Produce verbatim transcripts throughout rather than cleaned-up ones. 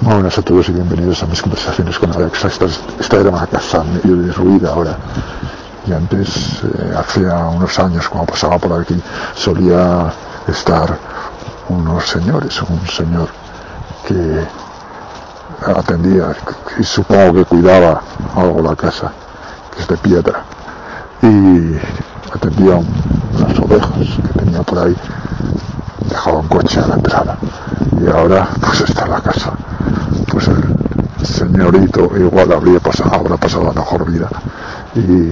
Muy buenas a todos y bienvenidos a mis conversaciones con Alexa. Esta, esta era una casa medio derruida ahora. Y antes, eh, hace unos años, cuando pasaba por aquí, solía estar unos señores, un señor que atendía y supongo que cuidaba algo la casa, que es de piedra, y atendía un, unas ovejas que tenía por ahí, dejaba un coche a la entrada, y ahora pues está en la casa. Pues el señorito igual habría pasado, habrá pasado la mejor vida, y,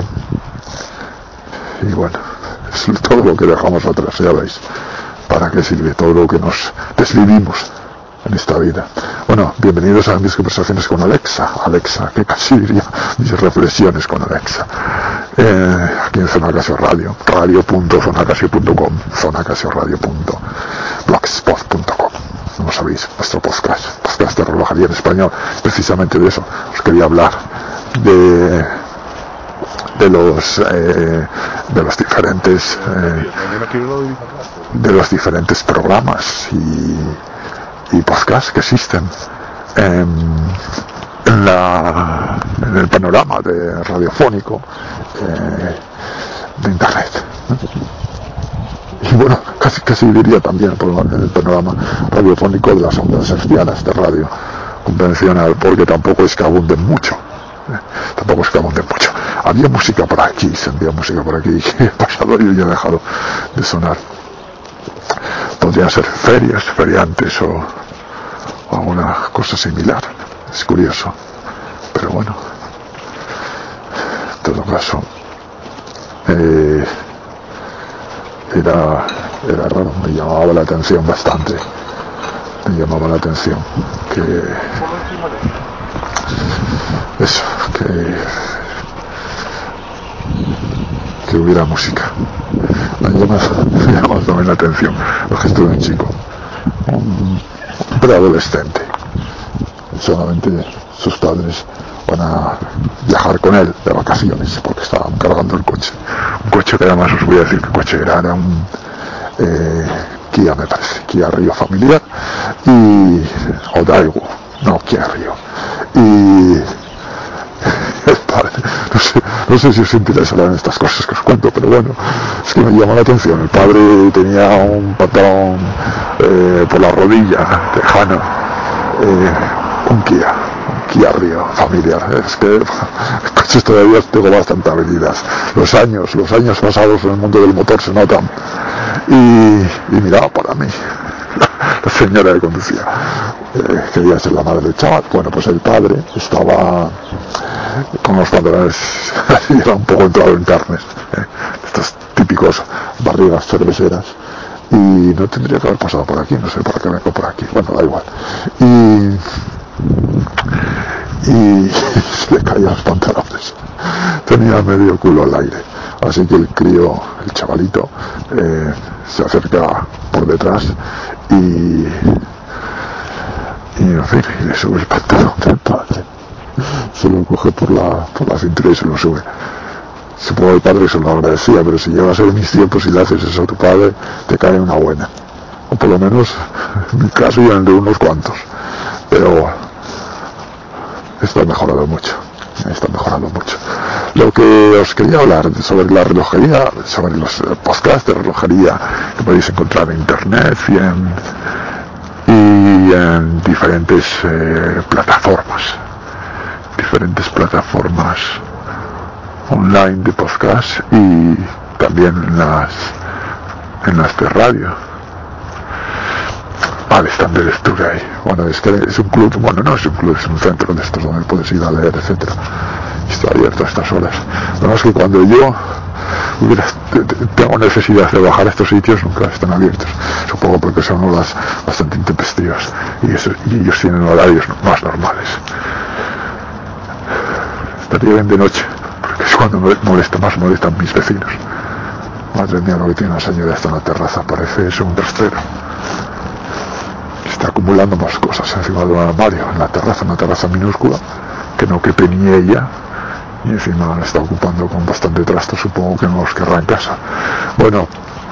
y bueno, es todo lo que dejamos atrás, ya veis para qué sirve todo lo que nos desvivimos en esta vida. Bueno, bienvenidos a mis conversaciones con Alexa. Alexa, que casi diría mis reflexiones con Alexa. Eh, aquí en Zona Casio Radio, radio punto zona casio punto com, zona casio radio punto blogspot punto com. Como sabéis, nuestro podcast, podcast de relojería en español, precisamente de eso. Os quería hablar de de los eh, de los diferentes eh, de los diferentes programas y, y podcasts que existen en, en, la, en el panorama de radiofónico eh, de internet, ¿no? Y bueno, casi casi diría también por el panorama radiofónico de las ondas hertzianas de radio convencional, porque tampoco es que abunden mucho. Eh, tampoco es que abunden mucho. Había música por aquí, sentía música por aquí, que he pasado y ya he dejado de sonar. Podrían ser ferias, feriantes o, o alguna cosa similar. Es curioso, pero bueno, en todo caso, eh, era, era raro, me llamaba la atención bastante, me llamaba la atención que eso, que que hubiera música. Me llama, me llama también la atención el gesto de un chico, un preadolescente. Solamente sus padres van a viajar con él de vacaciones porque estaban cargando el coche. Un coche que además os voy a decir que coche era, era un eh, Kia, me parece, Kia Rio familiar, y o Daewoo, no, Kia Rio. Y el padre, no sé, no sé si os interesarán estas cosas que os cuento, pero bueno, es que me llama la atención. El padre tenía un pantalón eh, por la rodilla tejano, eh, un Kia, un Kia Rio familiar. Es que coches todavía tengo bastante habilidad. Los años, los años pasados en el mundo del motor se notan. Y, y miraba para mí la señora que conducía, eh, quería ser la madre del chaval. Bueno, pues el padre estaba con los pantalones así, era un poco entrado en carnes, eh, estos típicos barrigas cerveceras, y no tendría que haber pasado por aquí, no sé por qué vengo por aquí, bueno, da igual, y y se le caían los pantalones, tenía medio culo al aire, así que el crío, el chavalito, eh, se acerca por detrás y y en fin, y le sube el pantalón del padre, se lo coge por la por la cintura y se lo sube. Supongo que el padre se lo agradecía, pero si llevas en mis tiempos y le haces eso a tu padre, te cae una buena, o por lo menos en mi caso y en el de unos cuantos. Pero esto ha mejorado mucho, está mejorando mucho. Lo que os quería hablar sobre la relojería, sobre los podcasts de relojería que podéis encontrar en internet y en, y en diferentes eh, plataformas, diferentes plataformas online de podcast y también en las, en las de radio. Vale, están de lectura ahí. Bueno, es que es un club, bueno, no es un club, es un centro de estos donde puedes ir a leer, etcétera. Está abierto a estas horas. Lo más que cuando yo hubiera, tengo necesidad de bajar a estos sitios, nunca están abiertos. Supongo porque son horas bastante intempestivas y, eso, y ellos tienen horarios más normales. Estaría bien de noche, porque es cuando me molesta, más molestan mis vecinos. Madre mía, lo que tiene la señora esta en la terraza, parece eso un rastrero. Está acumulando más cosas encima de un armario, en la terraza, una terraza minúscula, que no quepe ni ella, y encima la está ocupando con bastante trasto, supongo que no los querrá en casa. Bueno,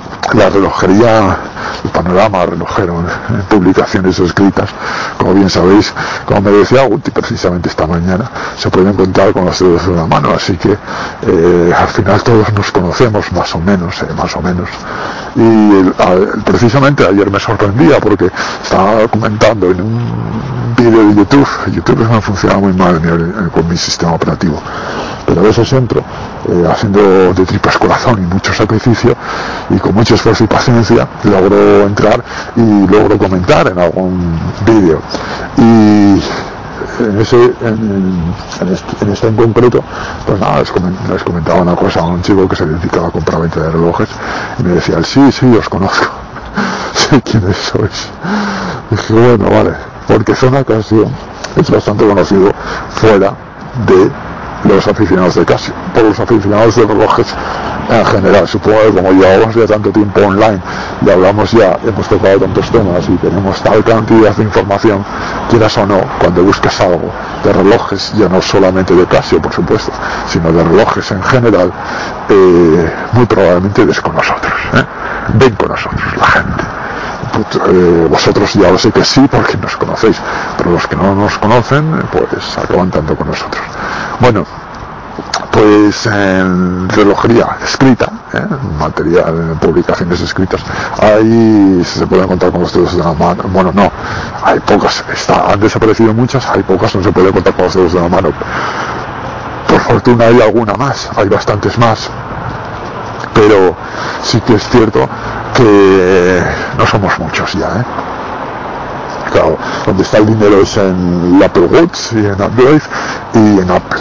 la relojería, el panorama relojero en publicaciones escritas, como bien sabéis, como me decía Guti precisamente esta mañana, se puede encontrar con los dedos de una mano, así que eh, al final todos nos conocemos más o menos, eh, más o menos. Y el, a, precisamente ayer me sorprendía porque estaba comentando en un vídeo de YouTube, YouTube me funciona muy mal mi, con mi sistema operativo, pero a veces entro eh, haciendo de tripas corazón y mucho sacrificio y con mucho esfuerzo y paciencia logro entrar y logro comentar en algún vídeo, y en ese en, en, este, en este en concreto pues nada, les, coment, les comentaba una cosa a un chico que se dedicaba a comprar venta de relojes y me decía, sí, sí, os conozco, sé quiénes sois. Dije, bueno, vale, porque Zona Casio es bastante conocido fuera de los aficionados de Casio, por los aficionados de relojes en general. Supongo que como llevamos ya tanto tiempo online y hablamos ya, hemos tocado tantos temas y tenemos tal cantidad de información, quieras o no, cuando buscas algo de relojes, ya no solamente de Casio por supuesto, sino de relojes en general, eh, muy probablemente des con nosotros, ¿eh? Ven con nosotros la gente. Pues, eh, vosotros ya lo sé que sí porque nos conocéis, pero los que no nos conocen pues acaban tanto con nosotros. Bueno, pues en relojería escrita, ¿eh? material, publicaciones escritas, ahí se pueden contar con los dedos de la mano. Bueno, no, hay pocas, está, han desaparecido muchas, hay pocas, no se puede contar con los dedos de la mano. Por fortuna hay alguna más, hay bastantes más, pero sí que es cierto que no somos muchos ya, ¿eh? Claro, donde está el dinero es en Apple Watch y en Android y en Apple,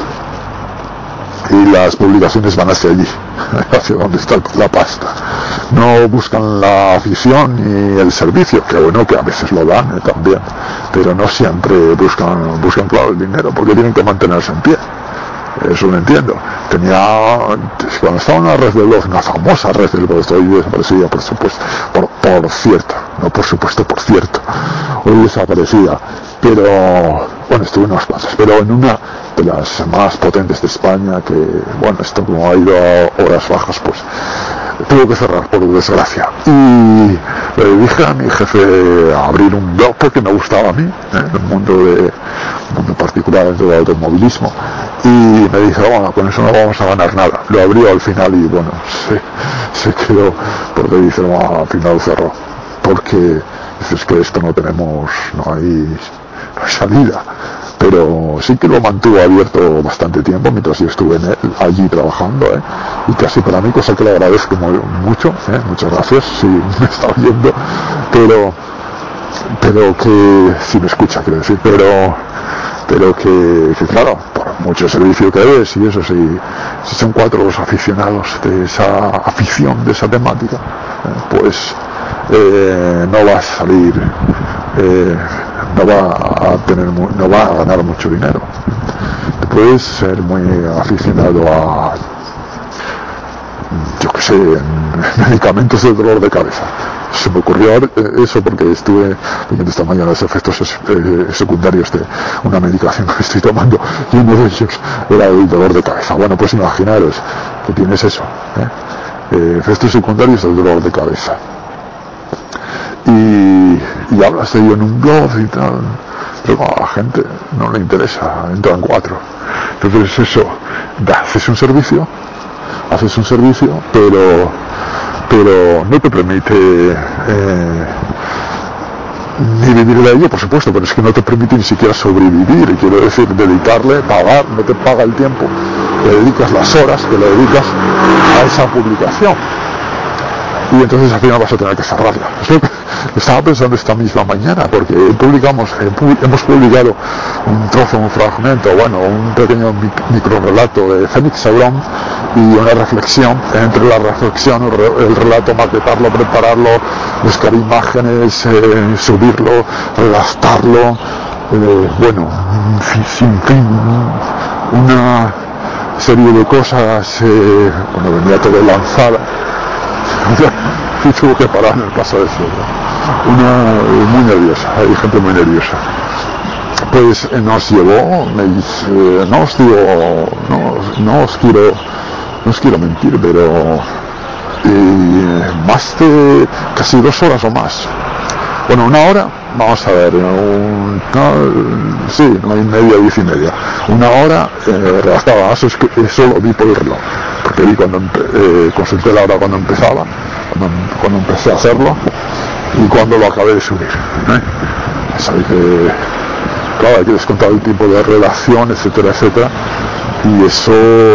y las publicaciones van hacia allí, hacia donde está la pasta. No buscan la afición ni el servicio, que bueno, que a veces lo dan, ¿eh? también, pero no siempre buscan, buscan claro el dinero, porque tienen que mantenerse en pie. Eso lo entiendo. Tenía, cuando estaba en la red del blog, una famosa red del blog, hoy desaparecida, por supuesto, por, por cierto, no por supuesto, por cierto, hoy desaparecida, pero, bueno, estuve en unas plazas, pero en una de las más potentes de España, que, bueno, esto como ha ido a horas bajas, pues, tuvo que cerrar, por desgracia. Y le dije a mi jefe a abrir un blog porque me gustaba a mí, ¿eh? el mundo de mundo particular dentro del automovilismo, y me dijo, bueno, con eso no vamos a ganar nada. Lo abrió al final y bueno, se, se quedó, porque dice, no, al final cerró, porque dices que esto no tenemos, no hay, no hay salida. Pero sí que lo mantuvo abierto bastante tiempo mientras yo estuve en él, allí trabajando, ¿eh? y casi para mí, cosa que le agradezco mucho, ¿eh? muchas gracias si me está oyendo, pero pero que si me escucha, quiero decir, pero pero que, que claro, por mucho servicio que es y eso, si, si son cuatro los aficionados de esa afición, de esa temática, eh, pues eh, no va a salir, eh, no va a tener, no va a ganar mucho dinero. Puedes ser muy aficionado a, yo que sé, en medicamentos de dolor de cabeza. Se me ocurrió eso porque estuve viendo esta mañana los efectos eh, secundarios de una medicación que estoy tomando, y uno de ellos era el dolor de cabeza. Bueno, pues imaginaros que tienes eso, ¿eh? Eh, efectos secundarios del dolor de cabeza, y, y hablas de ello en un blog y tal, pero a la gente no le interesa, entran cuatro. Entonces eso, haces un servicio, haces un servicio, pero pero no te permite eh, ni vivir de ello, por supuesto, pero es que no te permite ni siquiera sobrevivir, y quiero decir, dedicarle, pagar, no te paga el tiempo, le dedicas las horas que le dedicas a esa publicación, y entonces al final vas a tener que cerrarla. Estaba pensando esta misma mañana, porque publicamos, hemos publicado un trozo, un fragmento, bueno, un pequeño micro relato de Félix Saurón y una reflexión. Entre la reflexión, el relato, maquetarlo, prepararlo, buscar imágenes, eh, subirlo, redactarlo, eh, bueno, sin fin, una serie de cosas, eh, cuando venía todo lanzada, y tuvo que parar en el paso de cielo. Una muy nerviosa, hay gente muy nerviosa. Pues eh, nos llevó, me dice, no os digo, no, no os quiero, no os quiero mentir, pero y más de casi dos horas o más. Bueno, una hora, vamos a ver, un, no, sí, no hay media, diez y media. Una hora eh, redactaba, eso, es que, eso lo vi por el reloj, porque vi cuando eh, consulté la hora cuando empezaba, cuando, cuando empecé a hacerlo y cuando lo acabé de subir. ¿eh? Sabéis que, claro, hay que descontar el tiempo de redacción, etcétera, etcétera, y eso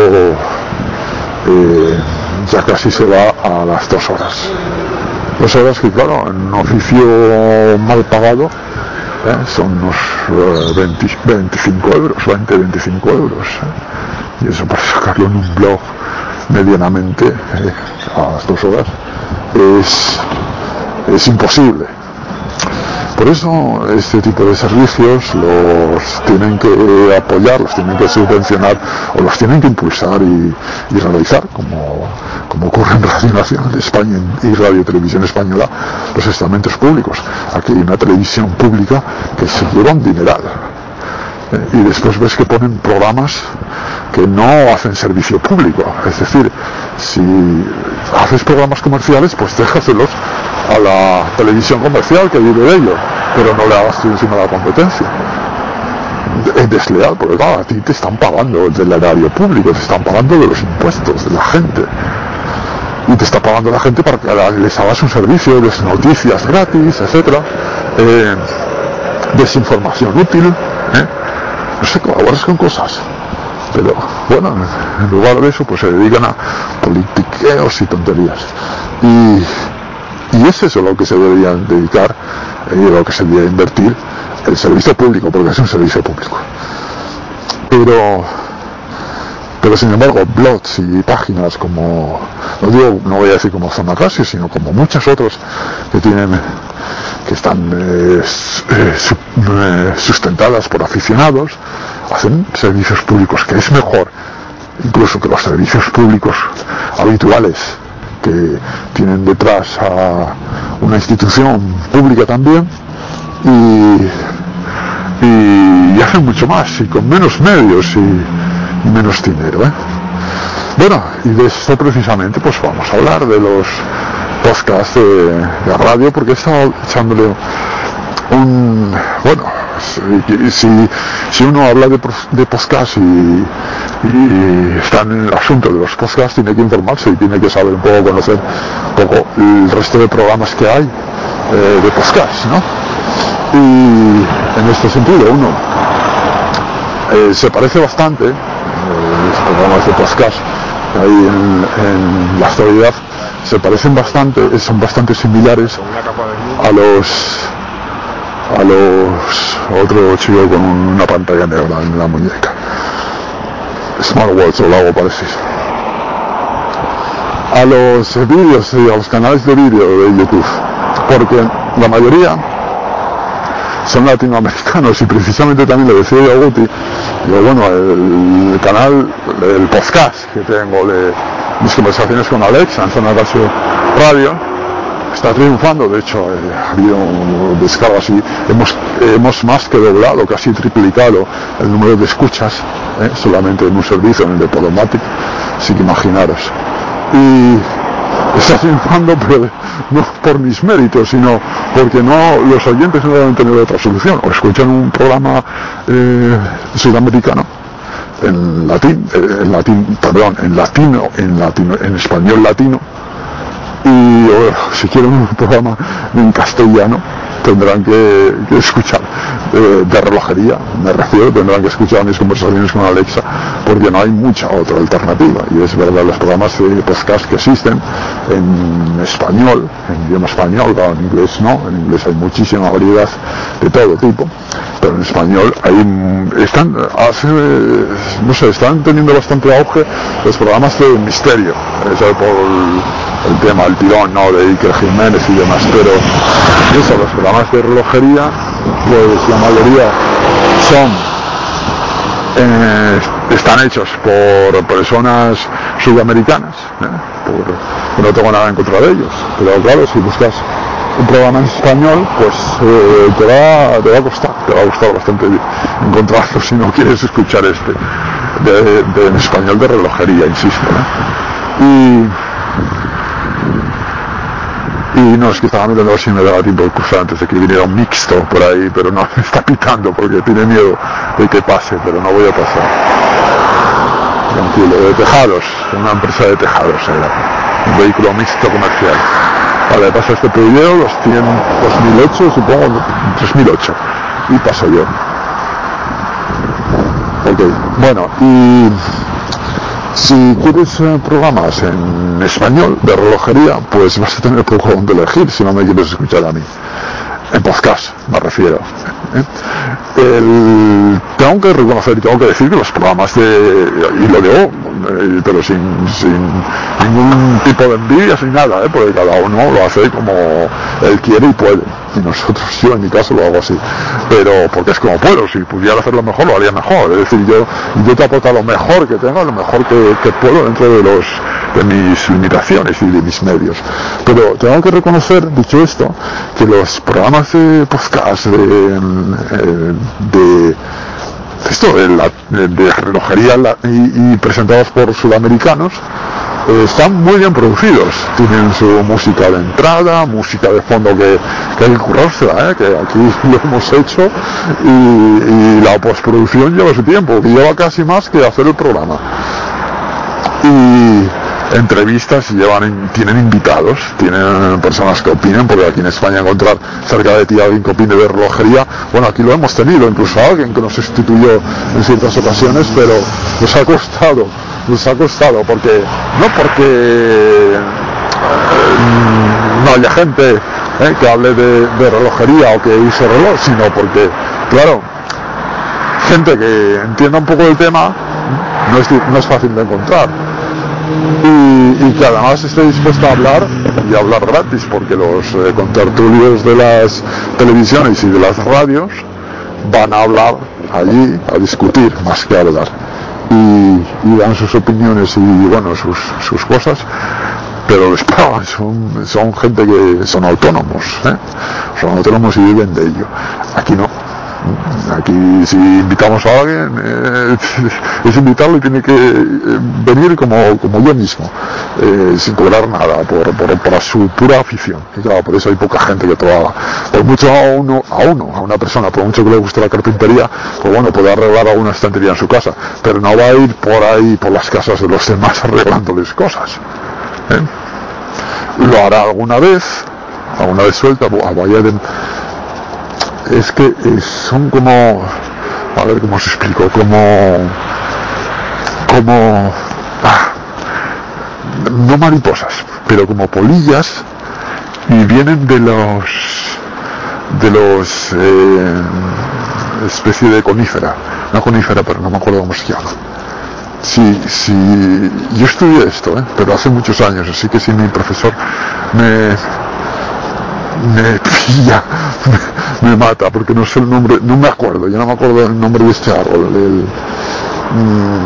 eh, ya casi se va a las dos horas. Dos horas que, claro, en un oficio mal pagado, ¿eh? son unos uh, veinte, veinticinco euros, veinte, veinticinco euros. ¿eh? Y eso para sacarlo en un blog medianamente eh, a las dos horas es, es imposible. Por eso este tipo de servicios los tienen que apoyar, los tienen que subvencionar o los tienen que impulsar y, y realizar, como, como ocurre en Radio Nacional de España y Radio Televisión Española, los estamentos públicos. Aquí hay una televisión pública que se lleva un dineral. Eh, y después ves que ponen programas que no hacen servicio público. Es decir, si haces programas comerciales, pues déjaselos a la televisión comercial que vive de ello, pero no le hagas tú encima de la competencia. Es desleal, porque claro, a ti te están pagando del erario público, te están pagando de los impuestos de la gente, y te está pagando la gente para que les hagas un servicio, des noticias gratis, etcétera, eh, desinformación útil, ¿eh? No sé, colaboras con cosas, pero bueno, en lugar de eso pues se dedican a politiqueos y tonterías, y Y es eso lo que se debería dedicar y eh, lo que se debería invertir el servicio público, porque es un servicio público. Pero, pero sin embargo, blogs y páginas como, no digo, no voy a decir como Zona Casio, sino como muchas otras que tienen, que están eh, eh, sustentadas por aficionados, hacen servicios públicos, que es mejor incluso que los servicios públicos habituales, que tienen detrás a una institución pública también, y, y, y hacen mucho más y con menos medios y, y menos dinero, ¿eh? Bueno, y de esto precisamente pues vamos a hablar de los podcasts de, de radio, porque he estado echándole un, bueno, si, si uno habla de, de podcast y, y está en el asunto de los podcasts, tiene que informarse y tiene que saber un poco, conocer un poco el resto de programas que hay eh, de podcast, ¿no? Y en este sentido uno eh, se parece bastante, eh, los programas de podcast que hay en, en la actualidad se parecen bastante, son bastante similares a los a los otro chico con una pantalla negra en la muñeca, Smartwatch o algo parecido, a los vídeos y a los canales de vídeo de YouTube, porque la mayoría son latinoamericanos, y precisamente también le decía yo a Guti, digo, bueno, el, el canal, el podcast que tengo de mis conversaciones con Alexa en Zona Casio Radio está triunfando. De hecho, eh, ha habido descargas y hemos, hemos más que doblado, casi triplicado el número de escuchas, eh, solamente en un servicio, en el de Podomatic, así que imaginaros. Y está triunfando, pero no por mis méritos, sino porque no, los oyentes no deben tener otra solución. O escuchan un programa eh, sudamericano en latín, eh, en latín, perdón, en latino, en latino, en español latino, y o, si quieren un programa en castellano tendrán que, que escuchar eh, de relojería, me refiero, tendrán que escuchar mis conversaciones con Alexa, porque no hay mucha otra alternativa. Y es verdad, los programas de podcast que existen en español, en idioma español, claro, en inglés no, en inglés hay muchísima variedad de todo tipo, pero en español hay, están, hace, no sé, están teniendo bastante auge los programas de misterio, eso por el, el tema, el tirón, ¿no?, de Iker Jiménez y demás, pero eso, los programas de relojería, pues la mayoría son eh, están hechos por personas sudamericanas, ¿eh? por, no tengo nada en contra de ellos, pero claro, si buscas un programa en español, pues eh, te, va, te va a costar, te va a costar bastante encontrarlo si no quieres escuchar este de, de, en español de relojería, insisto, ¿eh? y Y no, es que estaba mirando a ver si me daba tiempo de cruzar antes de que viniera un mixto por ahí, pero no, me está pitando porque tiene miedo de que pase, pero no voy a pasar. Tranquilo, de tejados, una empresa de tejados era, un vehículo mixto comercial. Vale, paso este pedido, los cien, dos mil ocho, supongo, tres mil ocho, y paso yo. Ok, bueno, y si quieres eh, programas en español de relojería, pues vas a tener poco donde elegir si no me quieres escuchar a mí. En podcast, me refiero. ¿eh? El, tengo que reconocer y tengo que decir que los programas de... y lo digo, eh, pero sin, sin ningún tipo de envidia, sin nada, ¿eh? Porque cada uno lo hace como él quiere y puede. Y nosotros, yo en mi caso lo hago así. Pero porque es como puedo, si pudiera hacerlo mejor, lo haría mejor. Es decir, yo, yo te aporto lo mejor que tengo, lo mejor que, que puedo dentro de los de mis limitaciones y de mis medios. Pero tengo que reconocer, dicho esto, que los programas de podcast de, de esto de, la, de relojería y, y presentados por sudamericanos eh, están muy bien producidos. Tienen su música de entrada, música de fondo que, que hay que currársela, ¿eh? Que aquí lo hemos hecho, y, y la postproducción lleva su tiempo, que lleva casi más que hacer el programa. Y entrevistas llevan, tienen invitados, tienen personas que opinen, porque aquí en España encontrar cerca de ti a alguien que opine de relojería, bueno, aquí lo hemos tenido, incluso alguien que nos sustituyó en ciertas ocasiones, pero nos ha costado, nos ha costado, porque, no porque eh, no haya gente eh, que hable de, de relojería o que use reloj, sino porque, claro, gente que entienda un poco del tema no es, no es fácil de encontrar. Y, y que además esté dispuesto a hablar y a hablar gratis, porque los eh, contertulios de las televisiones y de las radios van a hablar allí, a discutir más que a hablar, y, y dan sus opiniones y bueno, sus, sus cosas, pero les pagan, son, son gente que son autónomos, ¿eh? son autónomos y viven de ello. Aquí no. Aquí si invitamos a alguien eh, es invitarlo y tiene que eh, venir como, como yo mismo, eh, sin cobrar nada, por, por, por su pura afición. Y claro, por eso hay poca gente que trabaja. Por mucho a uno, a uno, a una persona, por mucho que le guste la carpintería, pues bueno, puede arreglar alguna estantería en su casa, pero no va a ir por ahí, por las casas de los demás arreglándoles cosas, ¿eh? Lo hará alguna vez, alguna vez suelta, vaya de... Es que son como, a ver cómo os explico, como, como, ah, no mariposas, pero como polillas, y vienen de los, de los, eh, especie de conífera, una conífera, pero no me acuerdo cómo se llama. Sí, sí, yo estudié esto, ¿eh? Pero hace muchos años, así que si mi profesor me... me pilla, me, me mata, porque no sé el nombre, no me acuerdo, yo no me acuerdo el nombre de este árbol, el, mmm,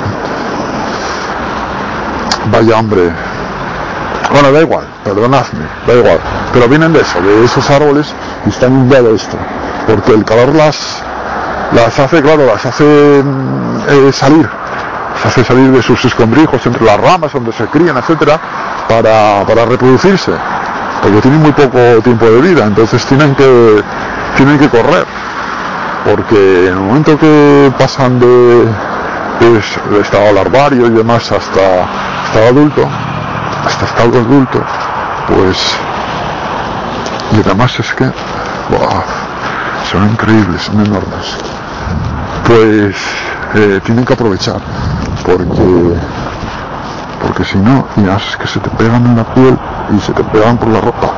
vaya hombre, bueno, da igual, perdonadme, da igual, pero vienen de eso, de esos árboles, y están inundados esto, porque el calor las, las hace, claro, las hace eh, salir, las hace salir de sus escondrijos entre las ramas donde se crían, etcétera, para, para reproducirse. Porque tienen muy poco tiempo de vida, entonces tienen que tienen que correr, porque en el momento que pasan de, de, de estado larvario y demás hasta estado adulto, hasta estado adulto, pues, y además es que, wow, son increíbles, son enormes, pues eh, tienen que aprovechar, porque porque si no, ya es que se te pegan en la piel y se te pegan por la ropa.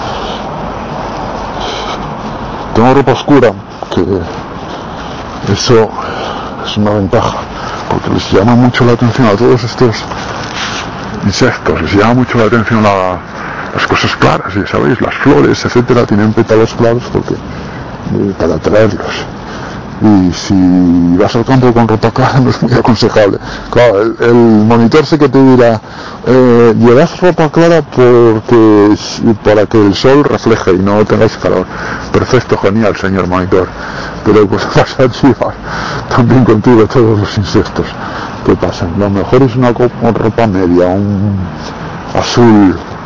Tengo ropa oscura, que eso es una ventaja, porque les llama mucho la atención a todos estos insectos, les llama mucho la atención la, las cosas claras, ya sabéis, las flores, etcétera, tienen pétalos claros porque eh, para atraerlos. Y si vas al campo con ropa clara no es muy aconsejable. Claro, el, el monitor sé que te dirá, eh, llevas ropa clara porque para que el sol refleje y no tengáis calor. Perfecto, genial, señor monitor. Pero pues vas a llevar también contigo todos los insectos que pasan. Lo mejor es una ropa media, un azul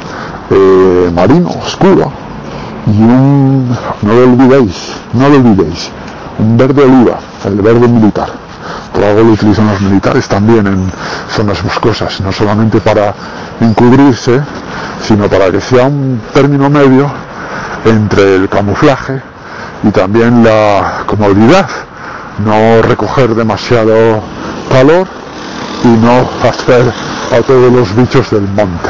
eh, marino oscuro y un, no lo olvidéis, no lo olvidéis, un verde oliva, el verde militar. Por algo lo utilizan los militares también en zonas boscosas, no solamente para encubrirse, sino para que sea un término medio entre el camuflaje y también la comodidad, no recoger demasiado calor y no hacer a todos los bichos del monte.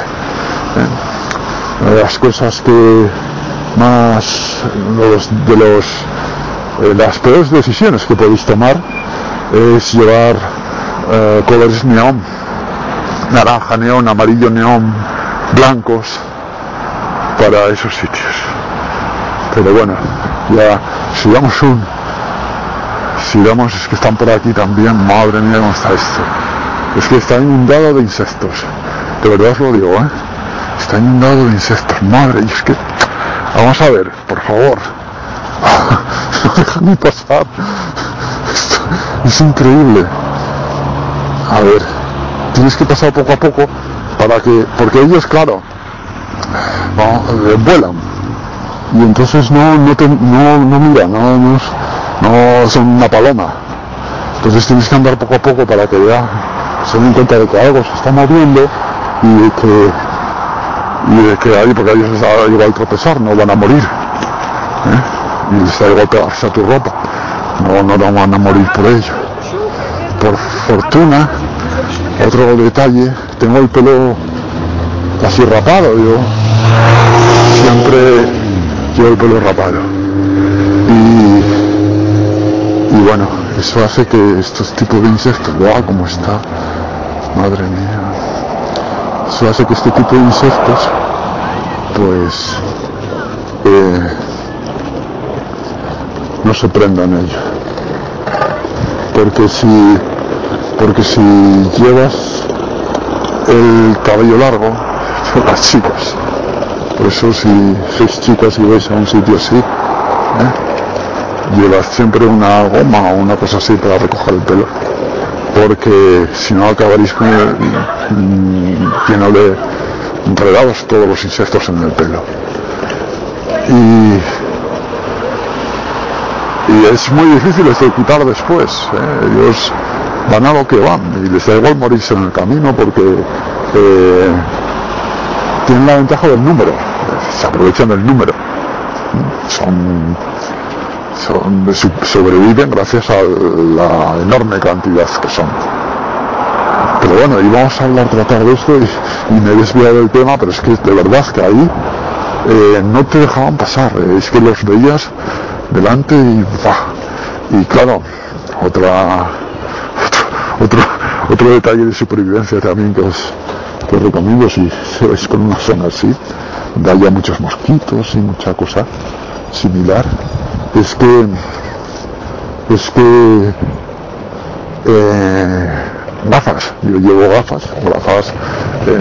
¿Eh? Una de las cosas que más, los, de los, eh, las peores decisiones que podéis tomar es llevar eh, colores neón, naranja neón, amarillo neón, blancos para esos sitios. Pero bueno, ya si damos un si damos, es que están por aquí también, madre mía cómo está esto, es que está inundado de insectos, de verdad os lo digo, ¿eh? Está inundado de insectos, madre, y es que vamos a ver, por favor, no dejan pasar. Esto es increíble. A ver, tienes que pasar poco a poco para que, porque ellos, claro, no, eh, vuelan y entonces no no te, no, no miran, no, no, no son una paloma. Entonces tienes que andar poco a poco para que ya se den cuenta de que algo se está moviendo y de que y de que ahí, porque a ellos les da igual tropezar, no van a morir, ¿eh? Y les da igual pegarse a tu ropa, no, no van a morir por ello. Por fortuna, otro detalle, tengo el pelo casi rapado, yo siempre llevo el pelo rapado y, y bueno, eso hace que estos tipos de insectos, ¡guau! Como está, madre mía, eso hace que este tipo de insectos pues eh, no se prendan ellos, porque si porque si llevas el cabello largo, las chicas, por eso si sois chicas y vais a un sitio así, ¿eh? llevas siempre una goma o una cosa así para recoger el pelo, porque si no acabaréis con el, lleno de enredados todos los insectos en el pelo. Y, y es muy difícil de quitar después, ¿eh? Ellos van a lo que van y les da igual morirse en el camino porque eh, tienen la ventaja del número, se aprovechan del número, son, son sobreviven gracias a la enorme cantidad que son. Pero bueno, y vamos a hablar, tratar de esto y, y me he desviado del tema, pero es que de verdad que ahí eh, no te dejaban pasar, eh, es que los veías delante y bah, y claro, otra otro, otro detalle de supervivencia también que os, que os recomiendo si vais por una zona así donde haya muchos mosquitos y mucha cosa similar, es que es que eh, gafas, yo llevo gafas, gafas eh,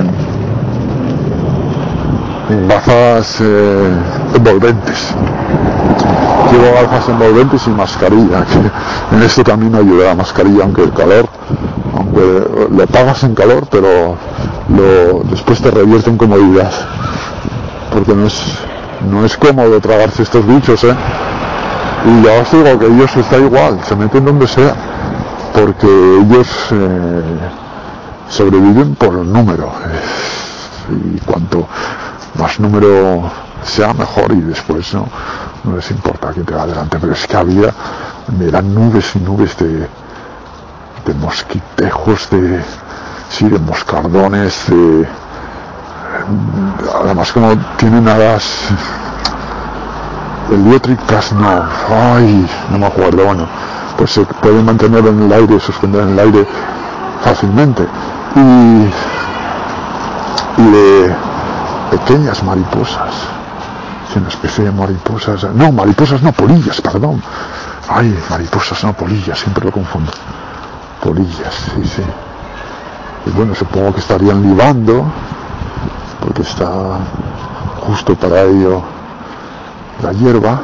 gafas eh, envolventes, llevo gafas envolventes y mascarilla, que en esto también ayuda la mascarilla, aunque el calor, aunque le pagas en calor, pero lo, después te revierte en comodidad, porque no es no es cómodo tragarse estos bichos, ¿eh? Y ya os digo que ellos les da igual, se meten donde sea, porque ellos eh, sobreviven por el número, eh, y cuanto más número sea mejor, y después no, no les importa quién te va adelante. Pero es que había, me dan nubes y nubes de, de mosquitejos, de, sí, de moscardones, de, además como tienen alas, el Dietrich no, ay, no me acuerdo, bueno, pues se pueden mantener en el aire, suspender en el aire fácilmente, y, y de pequeñas mariposas, sí, una especie de mariposas, no, mariposas no, polillas, perdón, ay, mariposas no, polillas, siempre lo confundo, polillas, sí, sí, y bueno, supongo que estarían libando, porque está justo para ello la hierba,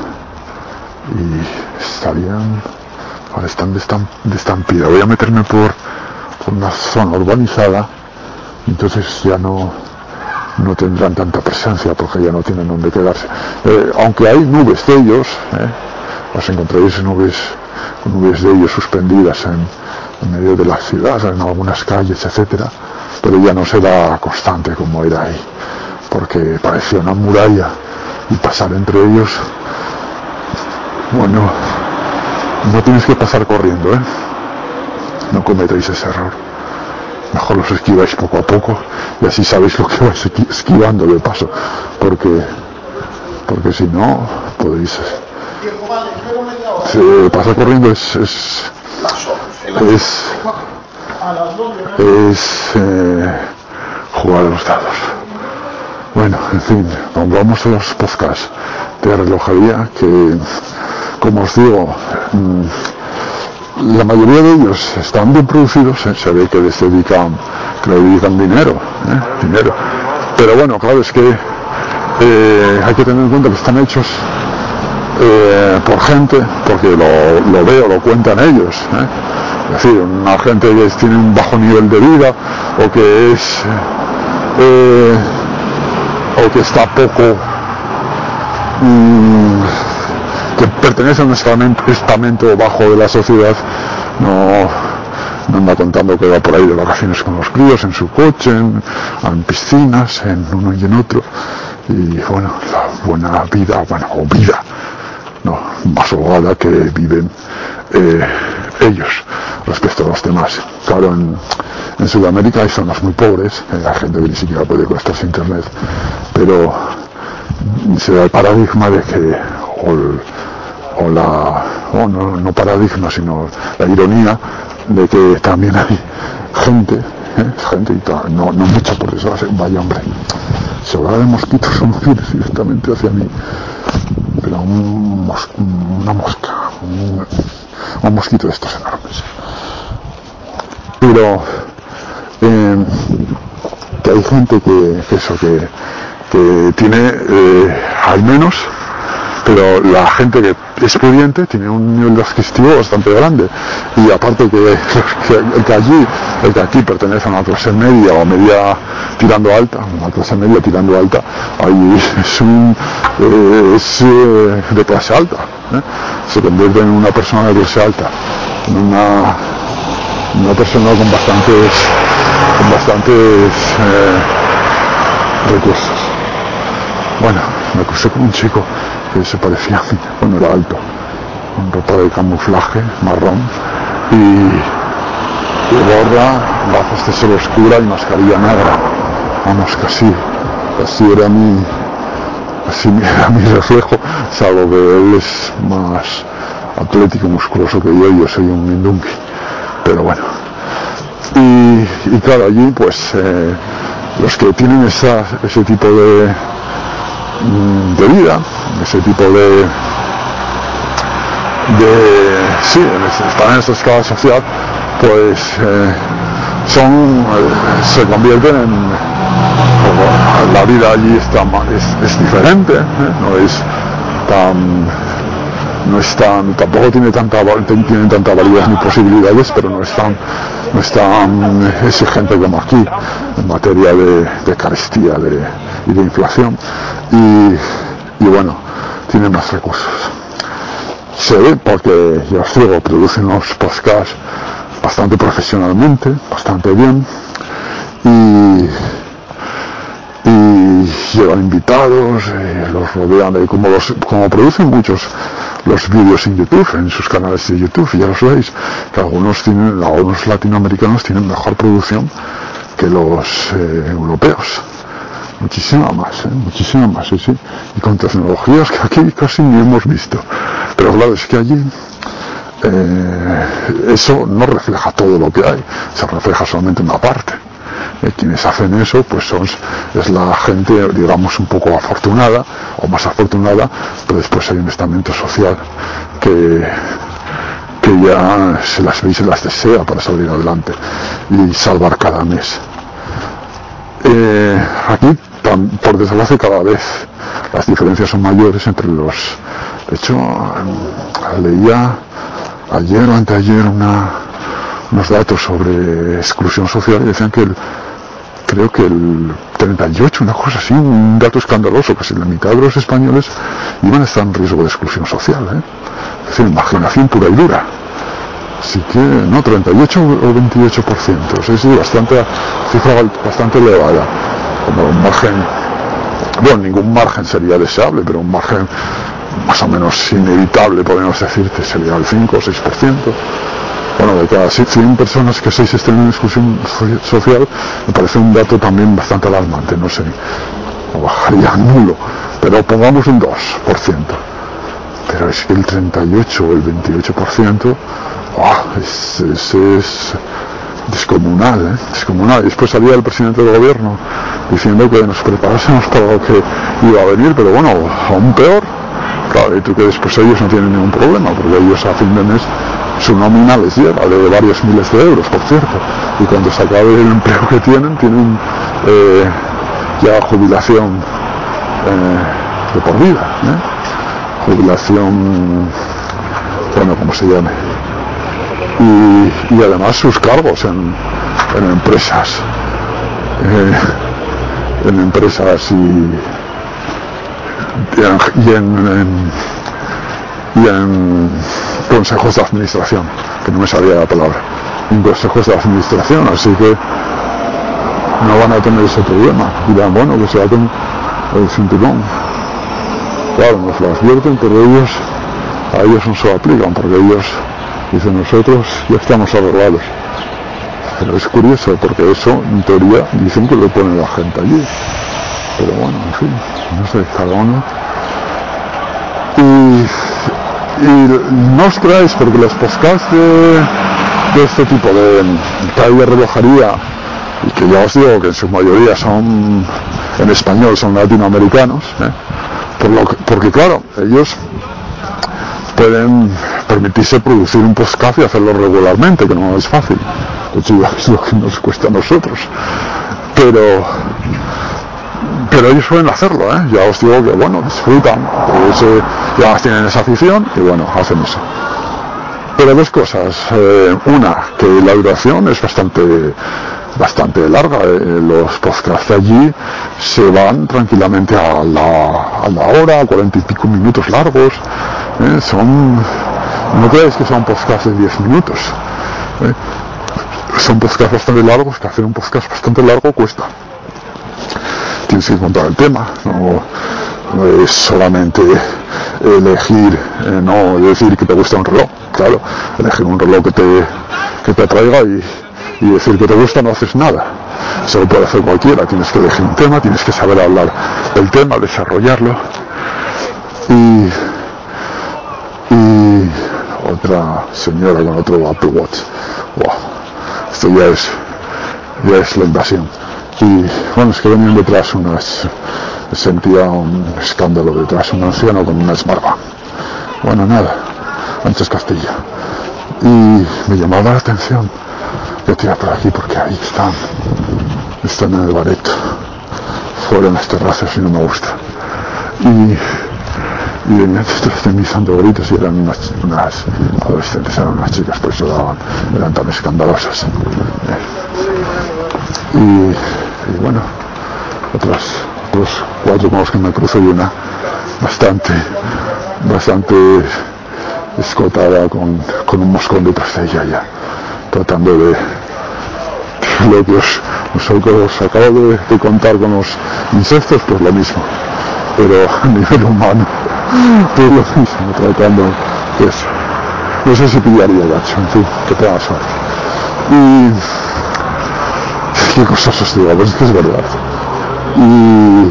y estarían, ahora están de, estamp, de estampida. Voy a meterme por, por una zona urbanizada, entonces ya no no tendrán tanta presencia porque ya no tienen donde quedarse. Eh, aunque hay nubes de ellos, ¿eh? Os encontraréis nubes, nubes de ellos suspendidas en, en medio de la ciudad, en algunas calles, etcétera, pero ya no será constante como era ahí, porque parecía una muralla y pasar entre ellos, bueno, no tienes que pasar corriendo, ¿eh? No cometáis ese error. Mejor los esquiváis poco a poco y así sabéis lo que vais esquivando de paso, porque porque si no podéis eh, pasar corriendo es es es, es eh, jugar a los dados. Bueno, en fin, vamos a los podcasts de relojería que, como os digo, mmm, la mayoría de ellos están bien producidos, ¿eh? Se ve que les dedican, que le dedican dinero, ¿eh? dinero. Pero bueno, claro, es que eh, hay que tener en cuenta que están hechos eh, por gente, porque lo, lo veo, lo cuentan ellos, ¿eh? Es decir, una gente que tiene un bajo nivel de vida o que es eh, o que está poco mmm, que pertenece a un estamento, estamento bajo de la sociedad, no, no anda contando que va por ahí de vacaciones con los críos, en su coche, en, en piscinas, en uno y en otro, y bueno, la buena vida, bueno, o vida, no, más holgada que viven eh, ellos respecto a los demás. Claro, en, en Sudamérica hay zonas muy pobres, eh, hay gente que ni siquiera puede conectarse a internet, pero se da el paradigma de que o, el, o la oh, no, no paradigma sino la ironía de que también hay gente ¿eh? gente y tal, no, no mucha por desgracia, vaya hombre, se habla de mosquitos son fieles directamente hacia mí, pero un mos, una mosca un, un mosquito de estos enormes, pero eh, que hay gente que, que eso que que tiene eh, al menos, pero la gente que es pudiente tiene un nivel adquisitivo bastante grande, y aparte que, que el que allí, el que aquí pertenece a una clase media o media tirando alta, una clase media tirando alta, ahí es un eh, es eh, de clase alta, ¿eh? Se convierte en una persona de clase alta, en una una persona con bastantes con bastantes eh, recursos. Bueno, me crucé con un chico que se parecía a mí, bueno, era alto, con ropa de camuflaje marrón y, y gorra, gafas de sol oscura y mascarilla negra. Vamos, casi, casi era mi, casi era mi reflejo, salvo que él es más atlético, musculoso que yo, y yo soy un mindunqui, pero bueno. Y, y claro, allí pues eh, los que tienen esa, ese tipo de de vida, ese tipo de de sí, están en esa escala social, pues eh, son eh, se convierten en bueno, la vida allí está es, es diferente, ¿eh? no es tan no es tan tampoco tiene tanta tiene tanta validez ni posibilidades, pero no es tan no es tan exigente como aquí en materia de, de carestía de, y de inflación, y, y bueno, tiene más recursos. Se ve porque, ya os digo, producen los podcasts bastante profesionalmente, bastante bien, y, y llevan invitados, eh, los rodean de como, los, como producen muchos los vídeos en YouTube, en sus canales de YouTube, y ya lo sabéis, que algunos tienen, algunos latinoamericanos tienen mejor producción que los eh, europeos, muchísima más, ¿eh? muchísima más, sí, sí, y con tecnologías que aquí casi ni hemos visto, pero claro, es que allí eh, eso no refleja todo lo que hay, se refleja solamente una parte. Eh, quienes hacen eso pues son es la gente, digamos, un poco afortunada o más afortunada, pero después hay un estamento social que que ya se las ve y se las desea para salir adelante y salvar cada mes. Eh, aquí, tan, por desgracia, cada vez las diferencias son mayores entre los. De hecho, leía ayer o anteayer una unos datos sobre exclusión social y decían que el, creo que el treinta y ocho, una cosa así, un dato escandaloso, casi la mitad de los españoles iban a estar en riesgo de exclusión social, ¿eh? Es decir, marginación pura y dura. Así que, no, treinta y ocho o veintiocho por ciento, sí, sí, bastante, cifra bastante elevada, como un margen, bueno, ningún margen sería deseable, pero un margen más o menos inevitable, podemos decir, que sería el cinco o seis por ciento. Bueno, de cada cien personas que seis estén en exclusión social, me parece un dato también bastante alarmante, no sé, o bajaría nulo, pero pongamos un dos por ciento. Pero es que el treinta y ocho o el veintiocho por ciento, oh, es, es, es descomunal, ¿eh? descomunal. Y después salía el presidente del gobierno diciendo que nos preparásemos para lo que iba a venir, pero bueno, aún peor. Claro, y tú que después ellos no tienen ningún problema, porque ellos a fin de mes su nómina les llega de varios miles de euros, por cierto, y cuando se acabe el empleo que tienen, tienen eh, ya jubilación eh, de por vida, ¿eh? jubilación, bueno, como se llame, y, y además sus cargos en, en empresas, eh, en empresas y, y en, y en, en y en consejos de administración, que no me sabía la palabra, en consejos de administración, así que no van a tener ese problema. Dirán, bueno, que se aten el cinturón. Claro, nos lo advierten, pero ellos, a ellos no se lo aplican, porque ellos dicen, nosotros ya estamos arreglados. Pero es curioso, porque eso, en teoría, dicen que lo pone la gente allí. Pero bueno, en fin, no sé, cada uno. Y Y no os creáis, porque los podcasts de, de este tipo de tal de relojería, y que ya os digo que en su mayoría son en español, son latinoamericanos, ¿eh? Por lo que, porque claro, ellos pueden permitirse producir un podcast y hacerlo regularmente, que no es fácil. De hecho, es lo que nos cuesta a nosotros. Pero pero ellos suelen hacerlo, ¿eh? Ya os digo que, bueno, disfrutan, pues, eh, ya tienen esa afición y, bueno, hacen eso. Pero dos cosas, eh, una, que la duración es bastante bastante larga, eh, los podcasts de allí se van tranquilamente a la, a la hora, cuarenta y pico minutos largos, eh, son, no creáis que son podcasts de diez minutos, eh, son podcasts bastante largos, que hacer un podcast bastante largo cuesta. Tienes que contar el tema, no, no es solamente elegir, eh, no decir que te gusta un reloj, claro, elegir un reloj que te, que te atraiga y, y decir que te gusta, no haces nada, eso lo puede hacer cualquiera, tienes que elegir un tema, tienes que saber hablar del tema, desarrollarlo, y, y otra señora con otro Apple Watch, wow, esto ya es, ya es la invasión. Y bueno, es que venían detrás unas, sentía un escándalo detrás, un anciano con una Smartphone. Bueno, nada, Sánchez Castilla. Y me llamaba la atención, voy a tirar por aquí porque ahí están, están en el bareto, fuera en las terrazas y no me gusta. Y, y venían detrás de mis andogritos y eran unas, unas adolescentes, eran unas chicas, por eso daban, eran tan escandalosas. Y, y bueno, otras dos, cuatro con los que me cruzo y una bastante, bastante escotada con, con un moscón detrás de ella ya, tratando de, de lo que os, os acabo de, de contar con los insectos, pues lo mismo, pero a nivel humano, pues lo mismo, tratando de eso. No sé si pillaría gacho, en fin, que tenga suerte. Y qué cosas os digo, pero es que es verdad. Y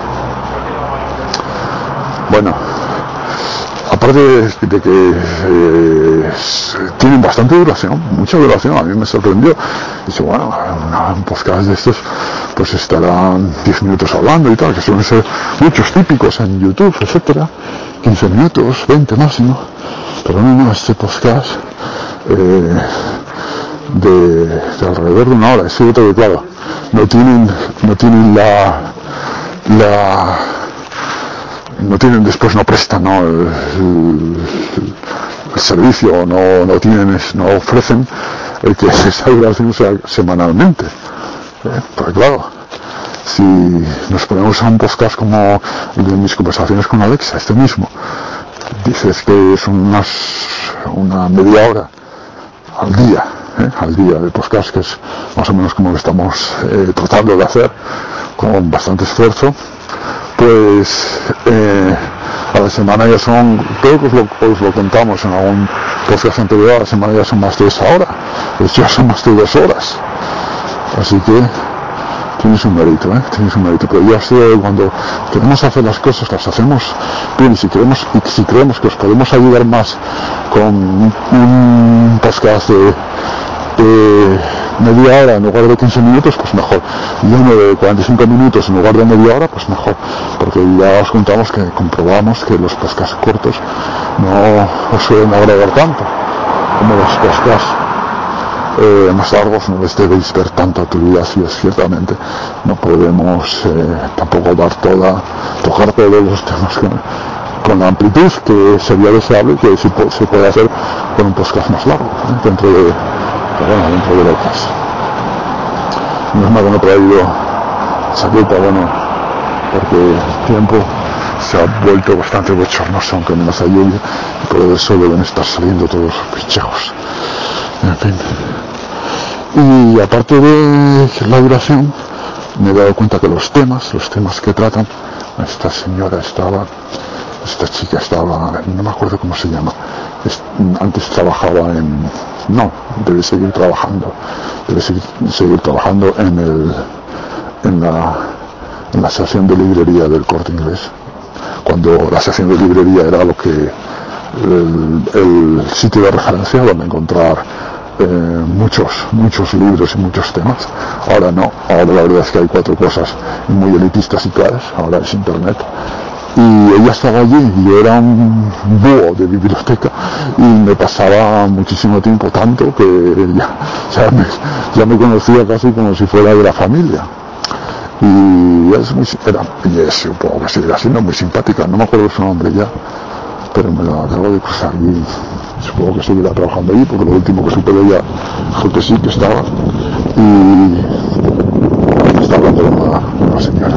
bueno, aparte de, de que eh, tienen bastante duración, mucha duración, a mí me sorprendió. Dice, bueno, una, un podcast de estos pues estarán diez minutos hablando y tal, que suelen ser muchos típicos en YouTube, etcétera, quince minutos, veinte máximo, pero no, no, este podcast eh, De, de alrededor de una hora. Es cierto que claro, no tienen no tienen la la no tienen después no prestan ¿no? El, el, el servicio, no no tienen no ofrecen el que esa duración sea semanalmente, ¿eh? Porque claro, si nos ponemos a un podcast como el de mis conversaciones con Alexa, este mismo, dices que es unas, una media hora al día, ¿eh? al día de podcast, que es más o menos como lo estamos eh, tratando de hacer con bastante esfuerzo, pues eh, a la semana ya son, creo que os lo, os lo contamos en algún podcast anterior, a la semana ya son más de esa hora, pues ya son más de dos horas, así que tienes un mérito, ¿eh? tienes un mérito, pero ya sé, cuando queremos hacer las cosas, las hacemos bien, y si queremos, y si creemos que os podemos ayudar más con un podcast de, de media hora en lugar de quince minutos, pues mejor, y uno de cuarenta y cinco minutos en lugar de media hora, pues mejor, porque ya os contamos que comprobamos que los podcasts cortos no os suelen agradar tanto como los podcasts Eh, más largos. No les debéis ver tanta utilidad, si es ciertamente no podemos eh, tampoco dar toda, tocar todos los temas con, con la amplitud que sería deseable que se, se puede hacer con un podcast más largo, ¿eh? dentro de bueno, dentro de lo que es. No es más que no he traído chaqueta, bueno, porque el tiempo se ha vuelto bastante bochornoso, aunque no hace lluvia, y por eso deben estar saliendo todos los pichejos. En fin. Y aparte de la duración, me he dado cuenta que los temas, los temas que tratan, esta señora estaba, esta chica estaba, no me acuerdo cómo se llama, es, antes trabajaba en, no, debe seguir trabajando, debe seguir, seguir trabajando en el, en la, en la sección de librería del Corte Inglés, cuando la sección de librería era lo que, el, el sitio de referencia donde encontrar Eh, muchos, muchos libros y muchos temas. Ahora no, ahora la verdad es que hay cuatro cosas muy elitistas y caras, ahora es internet. Y ella estaba allí y yo era un búho de biblioteca y me pasaba muchísimo tiempo, tanto que ya, ya, me, ya me conocía casi como si fuera de la familia. Y es muy, era, y es, supongo que seguirá siendo muy simpática, no me acuerdo su nombre ya, pero me lo acabo de cruzar y supongo que seguirá trabajando allí, porque lo último que supe de ella fue que sí, que estaba, y está hablando de una, una señora,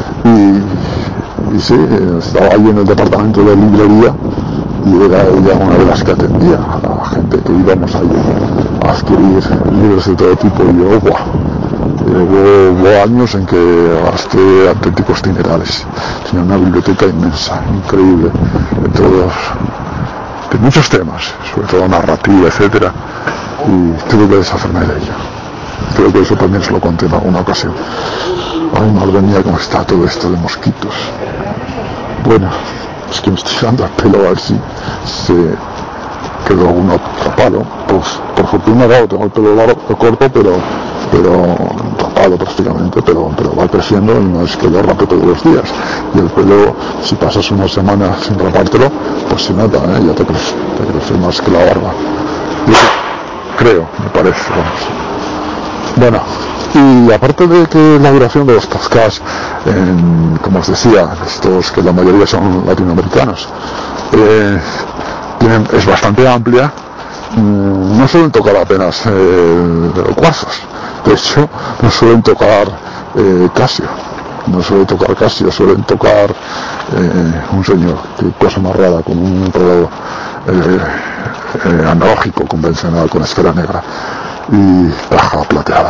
y, y sí, estaba allí en el departamento de librería, y era ella una de las que atendía a la gente que íbamos allí a adquirir libros de todo tipo, y yo, guau, hubo, hubo años en que gasté auténticos dinerales, tenía una biblioteca inmensa, increíble, de todos, de muchos temas, sobre todo narrativa, etcétera, y tuve que deshacerme de ella. Creo que eso también se lo conté en alguna ocasión. Ay, madre mía, cómo está todo esto de mosquitos. Bueno, es que me estoy dando el pelo a ver si se quedó uno atrapado. Pues por fortuna, claro, tengo el pelo largo, corto, pero pero tapado prácticamente, pero, pero va creciendo y no es que lo rape todos los días. Y el pelo, si pasas una semana sin rapártelo, pues se nota, ¿eh? Ya te crece, te crece más que la barba. Yo creo, me parece, vamos. Bueno, y aparte de que la duración de los podcasts, en, como os decía, estos que la mayoría son latinoamericanos, eh, tienen, es bastante amplia, no suelen tocar apenas eh, cuarzos. De hecho, no suelen tocar eh, Casio, no suelen tocar Casio, suelen tocar eh, un señor, qué cosa más rara, con un reloj eh, eh, analógico convencional con esfera negra y caja plateada.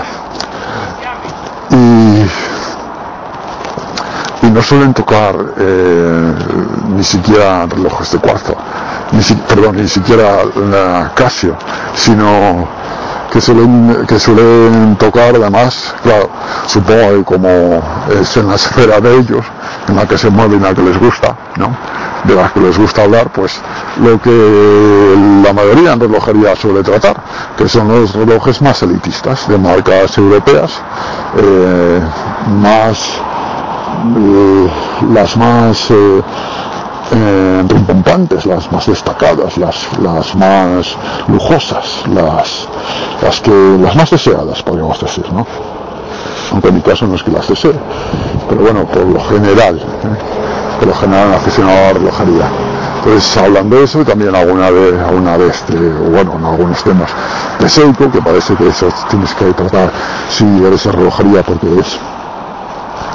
Y, y no suelen tocar eh, ni siquiera relojes de cuarzo, ni si, perdón, ni siquiera la Casio, sino que suelen, que suelen tocar, además, claro, supongo que como es en la esfera de ellos, en la que se mueven, en la que les gusta, ¿no? De las que les gusta hablar, pues lo que la mayoría en relojería suele tratar, que son los relojes más elitistas, de marcas europeas, eh, más, eh, las más eh, eh, rimbombantes, las más destacadas, las, las más lujosas, las, las que, las más deseadas, podríamos decir, ¿no? Aunque en mi caso no es que las desee, pero bueno, por lo general, ¿eh? por lo general aficionado a la relojería. Entonces, hablando de eso, y también alguna vez, alguna vez de, bueno, en algunos temas de Seiko, que parece que eso tienes que tratar si eres en relojería, porque es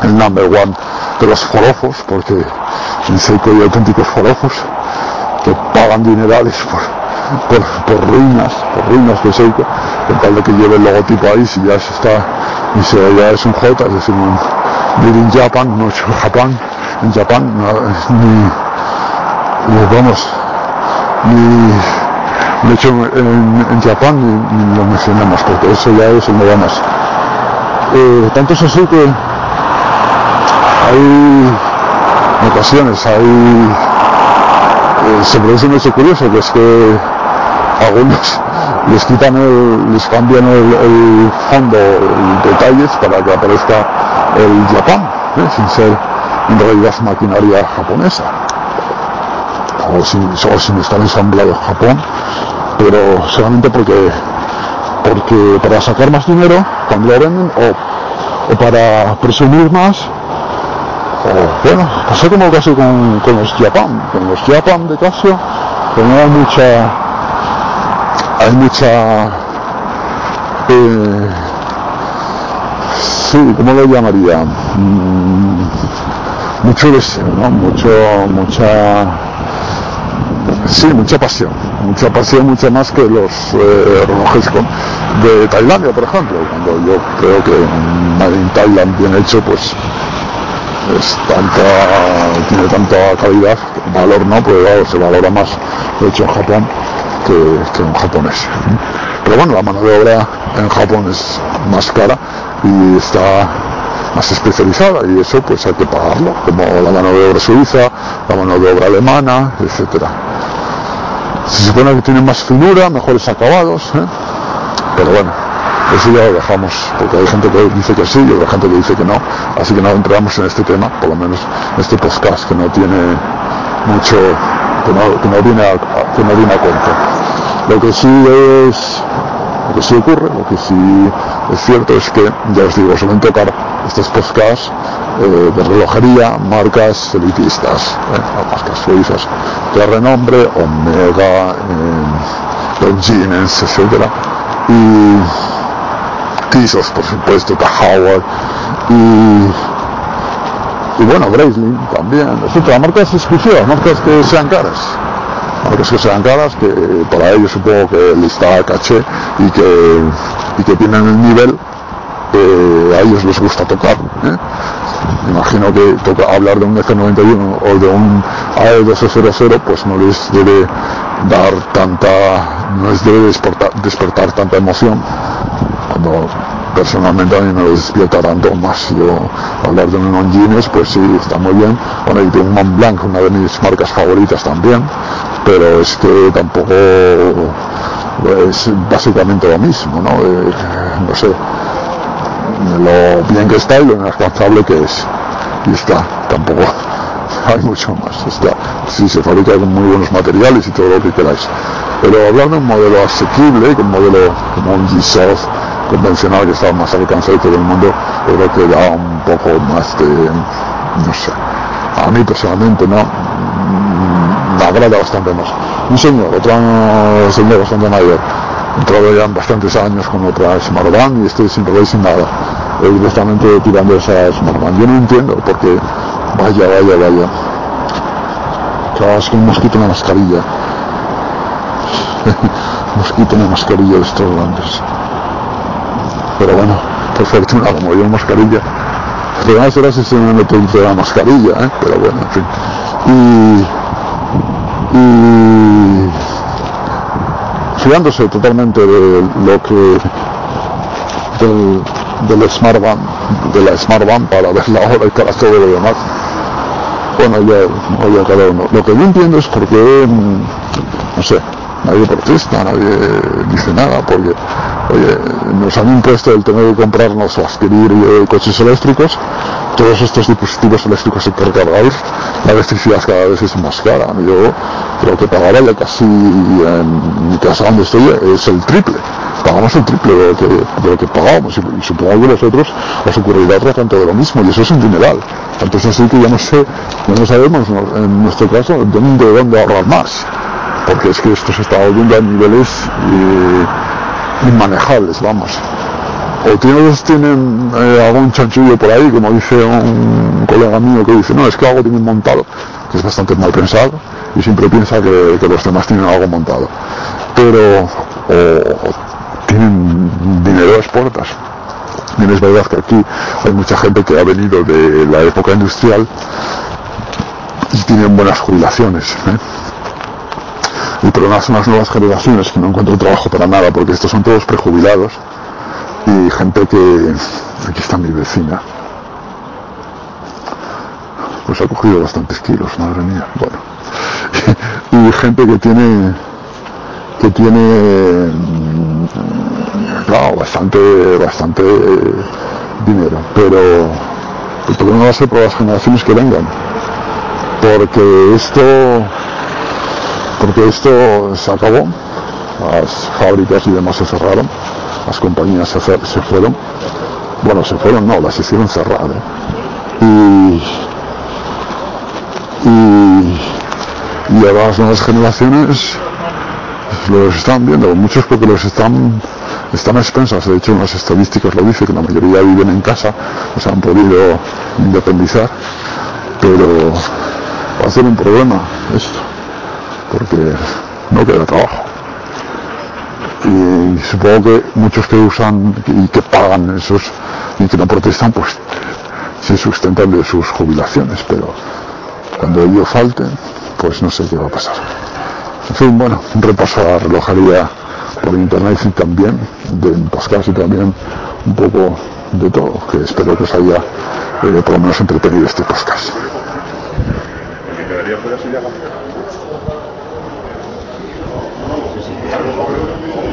el number one de los forofos, porque en Seiko hay auténticos forofos que pagan dinerales por, por, por ruinas, por ruinas de Seiko, con tal de que lleve el logotipo ahí, si ya se está, y se ya es un J, es decir, un Made in Japan, no hecho en Japón, en Japón, no, ni, ni, vamos, ni, ni hecho en, en Japón, ni, ni lo mencionamos, porque eso ya es el no va más. Eh, tanto es así que hay en ocasiones hay eh, se produce un hecho curioso, que es que algunos les quitan el, les cambian el, el fondo, el detalles para que aparezca el Japón, ¿eh? Sin ser en realidad maquinaria japonesa, o sin, o sin estar ensamblado en Japón, pero solamente porque porque para sacar más dinero cuando lo venden, o, o para presumir más, o bueno, pasó como casi con, con los Japan, con los Japan de Casio, que no hay mucha, hay mucha, eh, sí, ¿cómo lo llamaría? Mm, mucho deseo, ¿no? Mucho, mucha, sí, mucha pasión, mucha pasión, mucha más que los eh, relojes con, de Tailandia, por ejemplo, cuando yo creo que Made in Thailand bien hecho, pues es tanta, tiene tanta calidad, valor no, pero claro, se valora más lo hecho en Japón que, que en japonés. Pero bueno, la mano de obra en Japón es más cara y está más especializada, y eso pues hay que pagarlo, como la mano de obra suiza, la mano de obra alemana, etcétera. Se supone que tienen más finura, mejores acabados, ¿eh? Pero bueno, eso ya lo dejamos, porque hay gente que dice que sí y otra gente que dice que no, así que no entramos en este tema, por lo menos este podcast que no tiene mucho, que no, que no viene a, que no viene a cuento. Lo que sí es, lo que sí ocurre, lo que sí es cierto es que, ya os digo, suelen tocar estos podcasts eh, de relojería, marcas elitistas, eh, marcas suizas de renombre, Omega, eh, Longines, etcétera, y Tissot, por supuesto, Tahawar, y, y bueno, Breitling también, etcétera, marcas exclusivas, marcas que sean caras, marcas que sean caras, que para ellos supongo que les da caché y que, y que tienen el nivel que a ellos les gusta tocar, ¿eh? Me imagino que toca hablar de un F noventa y uno o de un A E doce cero cero, pues no les debe dar tanta, no les debe despertar, despertar tanta emoción, cuando personalmente a mí me lo despierta tanto más. Yo hablar de un Longines, pues sí, está muy bien, bueno, y de un Montblanc, una de mis marcas favoritas también, pero es que tampoco es básicamente lo mismo, ¿no? Eh, no sé, lo bien que está y lo inalcanzable que es, y está, tampoco hay mucho más, está, sí, se fabrica con muy buenos materiales y todo lo que queráis, pero hablar de un modelo asequible, un modelo como un G-Soft convencional que está más al alcance de todo el mundo, yo creo que da un poco más de, no sé, a mí personalmente no me agrada bastante más. Un señor, otro señor bastante mayor, entrado ya en bastantes años con otra Smartband, y estoy sin reloj sin nada, eh, directamente tirando esa Smartband. Yo no entiendo porque vaya, vaya, vaya, claro, es que un mosquito en la mascarilla mosquito en la mascarilla de estos grandes, pero bueno, por fortuna, como yo en mascarilla, además ahora se me mete de la mascarilla, ¿eh? Pero bueno, en fin, y y fiándose totalmente de lo que del, del Smartband, de la Smartband para ver la hora y para todo lo demás. Bueno, ya, ya cada uno. Lo que no entiendo es por qué, no sé, nadie protesta, nadie dice nada, porque, oye, nos han impuesto el tener que comprarnos o adquirir eh, coches eléctricos, todos estos dispositivos eléctricos hipercargados, la electricidad cada vez es más cara. Yo creo que pagar ya casi, en mi casa donde estoy, es el triple. Pagamos el triple de lo que, de lo que pagábamos, y, y supongo que vosotros os ocurrirá tratando de lo mismo, y eso es un dineral. Entonces así que ya no sé, ya no sabemos, ¿no?, en nuestro caso, dónde, de dónde ahorrar más, porque es que esto se está volviendo a niveles eh, inmanejables, vamos. o todos tienen eh, algún chanchullo por ahí, como dice un colega mío que dice, no, es que algo tienen montado, que es bastante mal pensado, y siempre piensa que, que los demás tienen algo montado, pero o, o tienen dinero a las puertas. Bien, es verdad que aquí hay mucha gente que ha venido de la época industrial y tienen buenas jubilaciones, ¿eh? El problema son las nuevas generaciones que no encuentran trabajo para nada, porque estos son todos prejubilados y gente que... Aquí está mi vecina, pues ha cogido bastantes kilos, madre mía, bueno, y gente que tiene que tiene claro, bastante bastante dinero, pero el problema va a ser por las generaciones que vengan, porque esto porque esto se acabó, las fábricas y demás se cerraron, las compañías se, se fueron, bueno, se fueron, no, las hicieron cerrar, ¿eh? y y y ahora las nuevas generaciones los están viendo, muchos porque los están están a expensas. De hecho, en las estadísticas lo dice que la mayoría viven en casa, o se han podido independizar, pero va a ser un problema esto, porque no queda trabajo. Y supongo que muchos que usan y que pagan esos y que no protestan, pues se sustentan de sus jubilaciones, pero cuando ello falte, pues no sé qué va a pasar. En fin, bueno, un repaso a la relojería por internet y también de podcast y también un poco de todo, que espero que os haya eh, por lo menos entretenido este podcast. ¿Me quedaría fuera si ya?